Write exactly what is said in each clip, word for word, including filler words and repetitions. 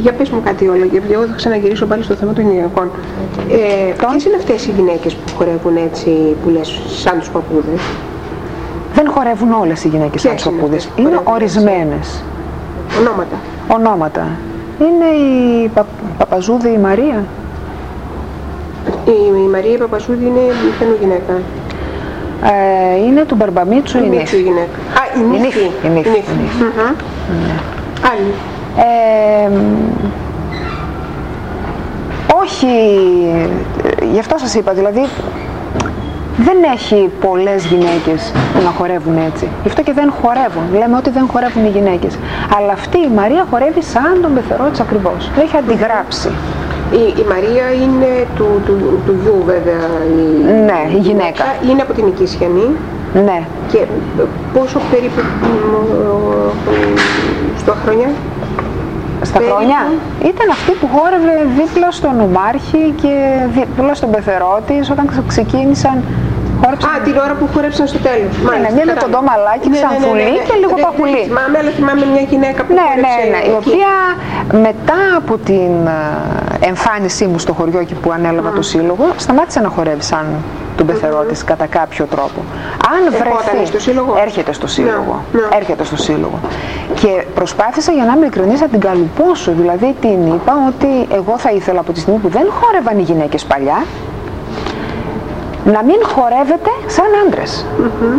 Για πες μου κάτι όλο, γιατί εγώ θα ξαναγυρίσω πάλι στο θέμα των γυναικών. Ε, ποιες είναι αυτές οι γυναίκες που χορεύουν έτσι, που λες, σαν τους παππούδες? Δεν χορεύουν όλες οι γυναίκες σαν τους παππούδες. Είναι, είναι ορισμένες. Ονόματα. Ονόματα. Είναι η Πα... Παπαζούδη η Μαρία. Η, η Μαρία η Παπαζούδη είναι ποιανού γυναίκα? Ε, είναι του Μπαρμπαμίτσου η Νύφη. Η γυναίκα. Α, η Νύφη. Η Νύφη. Άλλη. Ε, όχι, γι' αυτό σας είπα, δηλαδή δεν έχει πολλές γυναίκες που να χορεύουν έτσι. Γι' αυτό και δεν χορεύουν. Λέμε ότι δεν χορεύουν οι γυναίκες. Αλλά αυτή η Μαρία χορεύει σαν τον πεθερό της ακριβώς. Το έχει αντιγράψει. Η, η Μαρία είναι του, του, του γιου βέβαια. Η, ναι, η γυναίκα. Είναι από την Νικήσιανη. Ναι. Και πόσο περίπου στο χρόνια? Στα περίπου. Χρόνια ήταν αυτή που χόρευε δίπλα στον Νομάρχη και δίπλα στον πεθερό της όταν ξεκίνησαν. Χόρεψαν... Α, την ώρα που χόρεψαν στο τέλος. Ναι, ναι, μια με κοντό μαλάκι, ναι, ξανθουλή ναι, ναι, ναι, και λίγο ναι, παχουλή. Θυμάμαι, αλλά θυμάμαι μια γυναίκα που ναι, χόρεψε. Ναι, ναι, η οποία μετά από την εμφάνισή μου στο χωριό και που ανέλαβα mm. το σύλλογο, σταμάτησε να χορεύει σαν τον πεθερό της mm-hmm. κατά κάποιο τρόπο. Αν βρεθεί, στο σύλλογο. έρχεται στο σύλλογο. Ναι, ναι. Έρχεται στο σύλλογο. Και προσπάθησα, για να είμαι ειλικρινής, να την καλουπώσω. Δηλαδή την είπα ότι εγώ θα ήθελα από τη στιγμή που δεν χόρευαν οι γυναίκες παλιά, να μην χορεύετε σαν άντρες. Mm-hmm.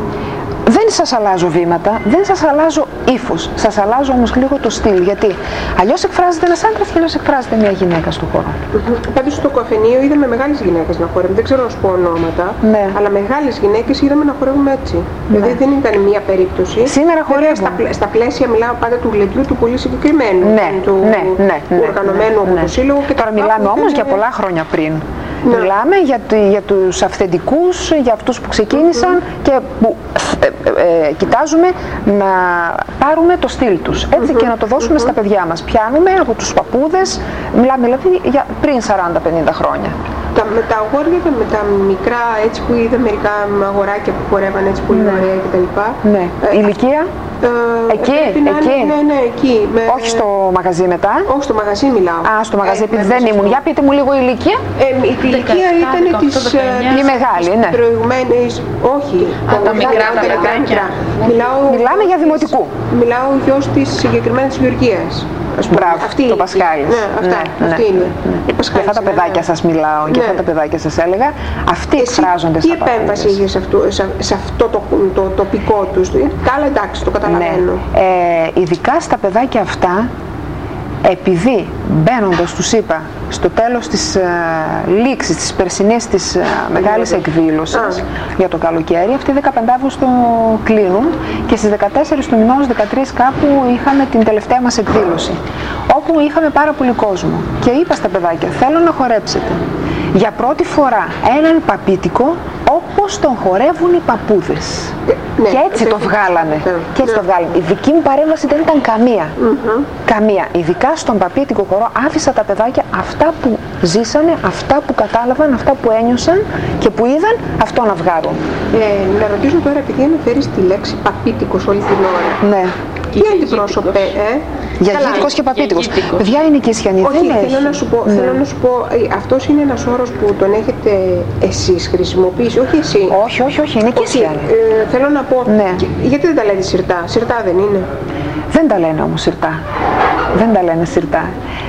Δεν σας αλλάζω βήματα, δεν σας αλλάζω ύφος, σας αλλάζω όμως λίγο το στυλ. Γιατί αλλιώς εκφράζεται ένας άντρας και αλλιώς εκφράζεται μια γυναίκα στο χώρο. Mm-hmm. Πάντως στο καφενείο είδαμε μεγάλες γυναίκες να χορεύουν, δεν ξέρω να σου πω ονόματα, ναι. αλλά μεγάλες γυναίκες είδαμε να χορεύουμε έτσι. Ναι. Δηλαδή δεν ήταν μία περίπτωση. Σήμερα χορεύουν. Στα, στα πλαίσια μιλάω πάντα του γλεντιού του πολύ συγκεκριμένου, ναι. του, ναι, ναι, του ναι, οργανωμένου ναι, από ναι. το σύλλογο. Και τώρα μιλάμε όμως για πολλά χρόνια πριν. Ναι. Μιλάμε για, για τους αυθεντικούς, για αυτούς που ξεκίνησαν mm-hmm. και που ε, ε, ε, κοιτάζουμε να πάρουμε το στυλ τους, έτσι, mm-hmm. και να το δώσουμε mm-hmm. στα παιδιά μας. Πιάνουμε από τους παππούδες, μιλάμε δηλαδή για πριν σαράντα πενήντα χρόνια. Τα, με τα αγόρια, με τα μικρά, έτσι που είδα μερικά αγοράκια που χορεύαν έτσι πολύ ναι. ωραία κτλ. Ναι. Ε, ηλικία? Ε, εκεί, ε, εκεί. Ναι, ναι, εκεί. Με... Όχι στο μαγαζί μετά. Όχι στο μαγαζί μιλάω. Α, στο μαγαζί, επειδή ε, δεν ήμουν. Για πείτε μου λίγο η ηλικία. Ε, η ηλικία ήταν της... Η μεγάλη, ναι. Προηγουμένης, όχι. Α, τα μικρά, τα παιδάκια. Μιλάμε για δημοτικού. Μιλάω γιος της συγκεκριμένης Γεωργίας. Μπράβο, αυτή το Πασχάλης. Ναι, αυτά, ναι, αυτή ναι, είναι. Ναι. Και αυτά τα παιδάκια σας μιλάω, και ναι. αυτά τα παιδάκια σας έλεγα, αυτοί εκφράζονται στα παππούδες. Τι επέμβαση είχε σε αυτό, σε, σε αυτό το, το, το τοπικό τους, τα άλλα εντάξει, το καταλαβαίνω. Ναι. Ε, ειδικά στα παιδάκια αυτά, επειδή μπαίνοντας, τους είπα, στο τέλος της ε, λήξης της περσινής της ε, μεγάλης εκδήλωσης Α. για το καλοκαίρι, αυτοί δεκαπέντε Αυγούστου κλείνουν και στις δεκατέσσερις του μηνός, δεκατρείς κάπου, είχαμε την τελευταία μας εκδήλωση, όπου είχαμε πάρα πολύ κόσμο και είπα στα παιδάκια, θέλω να χορέψετε για πρώτη φορά έναν παπίτικο όπως τον χορεύουν οι παππούδες. Ναι, και έτσι ναι, το βγάλαμε. Ναι, και έτσι ναι. το βγάλαμε. Η δική μου παρέμβαση δεν ήταν καμία. Mm-hmm. Καμία. Ειδικά στον παπίτικο χορό άφησα τα παιδάκια αυτά που ζήσανε, αυτά που κατάλαβαν, αυτά που ένιωσαν και που είδαν, αυτό να βγάλουν. Ε, να ρωτήσω τώρα, επειδή αναφέρεις τη λέξη παπίτικος όλη την ώρα. Ναι. Τι αντιπρόσωπε, ε? Για γήτικος και παπίτικος. Παιδιά είναι Νικήσιανοι. Όχι, δεν θέλω, να σου πω, ναι. θέλω να σου πω, αυτός είναι ένας όρος που τον έχετε εσείς χρησιμοποιήσει, όχι εσύ. Όχι, όχι, όχι, είναι Νικήσιανοι. Ε, θέλω να πω, ναι. γιατί δεν τα λένε σιρτά, σιρτά δεν είναι. Δεν τα λένε όμως σιρτά. Δεν τα λένε σιρτά.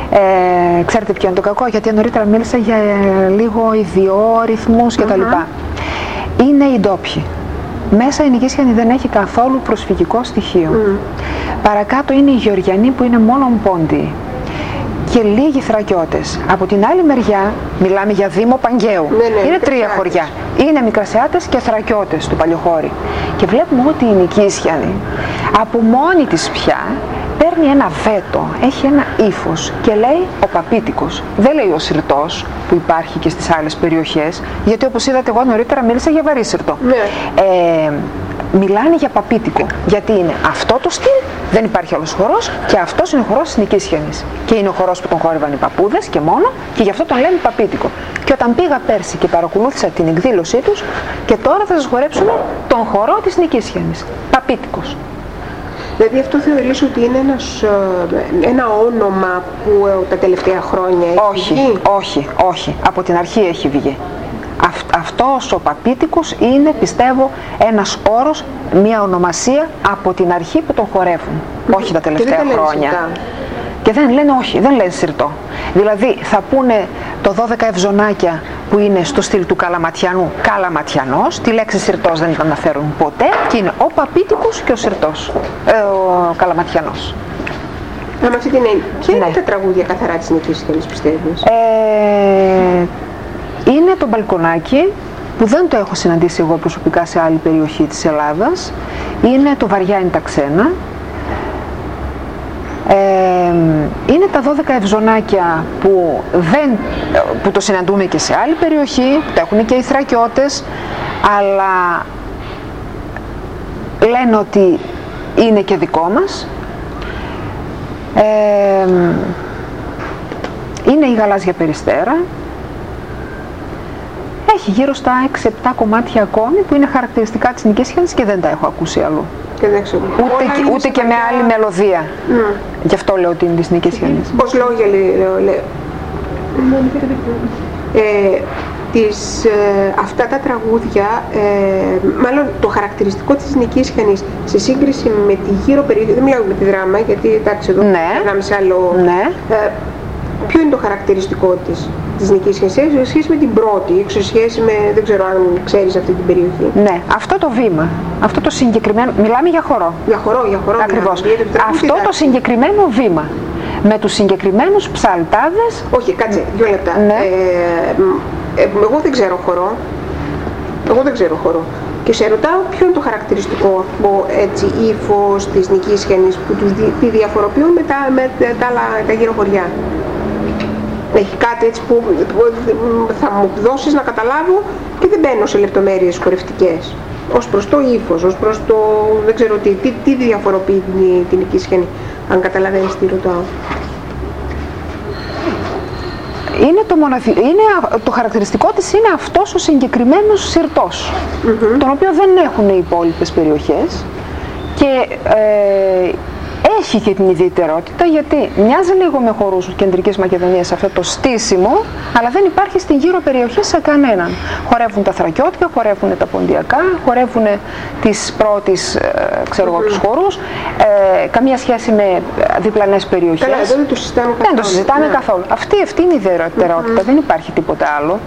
Ε, ξέρετε ποιο είναι το κακό, γιατί νωρίτερα μίλησα για λίγο ιδιόρυθμους κτλ. Mm-hmm. Είναι οι ντόπιοι. Μέσα η Νικήσιανη δεν έχει καθόλου προσφυγικό στοιχείο. Mm. Παρακάτω είναι οι Γεωργιανοί που είναι μόνο πόντιοι και λίγοι Θρακιώτες. Από την άλλη μεριά μιλάμε για Δήμο Παγκαίου. Ναι, ναι, είναι τρία χωριά. Είναι Μικρασιάτες και Θρακιώτες του Παλιοχώρη. Και βλέπουμε ότι η Νικήσιανη από μόνη της πια παίρνει ένα βέτο, έχει ένα ύφος και λέει ο παπίτικος. Δεν λέει ο σιρτός που υπάρχει και στις άλλες περιοχές, γιατί όπως είδατε εγώ νωρίτερα μίλησα για βαρύ σιρτό. Ναι. Ε, μιλάνε για παπίτικο, γιατί είναι αυτό το στυλ, δεν υπάρχει άλλος χορός και αυτός είναι ο χορός της Νικήσιανης. Και είναι ο χορός που τον χόρευαν οι παππούδες και μόνο και γι' αυτό τον λένε παπίτικο. Και όταν πήγα πέρσι και παρακολούθησα την εκδήλωσή τους και τώρα θα σας χορέψουμε τον χορό της Νικήσιανης. Παπίτικος. Δηλαδή αυτό θεωρείς ότι είναι ένας, ένα όνομα που τα τελευταία χρόνια έχει όχι, βγει? Όχι, όχι. Από την αρχή έχει βγει. Αυτ, αυτός ο Παπίτικος είναι, πιστεύω, ένας όρος, μια ονομασία από την αρχή που τον χορεύουν. Mm-hmm. Όχι τα τελευταία και δεν χρόνια. Σιρτά. Και δεν λένε όχι, δεν λένε σιρτό. Δηλαδή θα πούνε το δώδεκα ευζωνάκια που είναι στο στυλ του Καλαματιανού, Καλαματιανός, τη λέξη σιρτός δεν την αναφέρουν ποτέ και είναι ο Παπίτικος και ο σιρτός, ε, ο Καλαματιανός. Με αυτή την έννοια, ποια Ναι. είναι τα τραγούδια καθαρά της Νικήσιανης, πιστεύεις? Ε, είναι το Μπαλκονάκι, που δεν το έχω συναντήσει εγώ προσωπικά σε άλλη περιοχή της Ελλάδας. Είναι το Βαριά είναι τα ξένα. Ε, είναι τα δώδεκα ευζωνάκια που, δεν, που το συναντούμε και σε άλλη περιοχή, που τα έχουν και οι Θρακιώτες, αλλά λένε ότι είναι και δικό μας. Ε, είναι η Γαλάζια Περιστέρα. Έχει γύρω στα έξι επτά κομμάτια ακόμη που είναι χαρακτηριστικά της Νικήσιανης και δεν τα έχω ακούσει αλλού. Και δεν ξέρω. Ούτε, και, ούτε και με άλλη μελωδία. Mm. Γι' αυτό λέω ότι είναι της Νικήσιανης. Πώς λόγια λέω, λέω. Ε, τις, ε, αυτά τα τραγούδια, ε, μάλλον το χαρακτηριστικό της Νικήσιανης σε σύγκριση με τη γύρω περίοδο, δεν μιλάω με τη δράμα, γιατί εντάξει εδώ ναι. μιλάμε σε άλλο. Ναι. Ε, ποιο είναι το χαρακτηριστικό της, της Νικήσιανης, σε σχέση με την πρώτη, σε σχέση με, δεν ξέρω αν ξέρεις αυτή την περιοχή? Ναι, αυτό το βήμα, αυτό το συγκεκριμένο, μιλάμε για χορό. Για χορό, για χορό. Ακριβώς. Μιλάμε, αυτό το εντάξει. συγκεκριμένο βήμα, με τους συγκεκριμένους ψαλτάδες. Όχι, κάτσε, δύο λεπτά. Ναι. Ε, ε, εγώ δεν ξέρω χορό. Εγώ δεν ξέρω χορό. Και σε ρωτάω ποιο είναι το χαρακτηριστικό έτσι, ύφος της Νικήσιανης που τους δι, τη διαφοροποιούν με τα, με τα άλλα τα γύρω χωριά. Έχει κάτι έτσι που, που θα μου δώσεις να καταλάβω και δεν μπαίνω σε λεπτομέρειες χορευτικές. Ως προς το ύφος, ως προς το δεν ξέρω τι, τι, τι διαφοροποιεί την, την Νικήσιανη, αν καταλαβαίνεις τι ρωτάω. Είναι το, μοναδι... είναι το χαρακτηριστικό της είναι αυτός ο συγκεκριμένος σιρτός, mm-hmm. τον οποίο δεν έχουν οι υπόλοιπες περιοχές και ε, έχει και την ιδιαιτερότητα γιατί μοιάζει λίγο με χορούς κεντρικής Μακεδονίας αυτό το στήσιμο, αλλά δεν υπάρχει στην γύρω περιοχή σε κανέναν. Χορεύουν τα Θρακιώτικα, χορεύουν τα Ποντιακά, χορεύουν τις πρώτες, ε, ξέρω εγώ, mm-hmm. τους χορούς, ε, καμία σχέση με διπλανές περιοχές. Καλά, δεν το συζητάμε καθόλου. Δεν το συζητάμε ναι. καθόλου. Αυτή, αυτή είναι η ιδιαιτερότητα, mm-hmm. δεν υπάρχει τίποτα άλλο.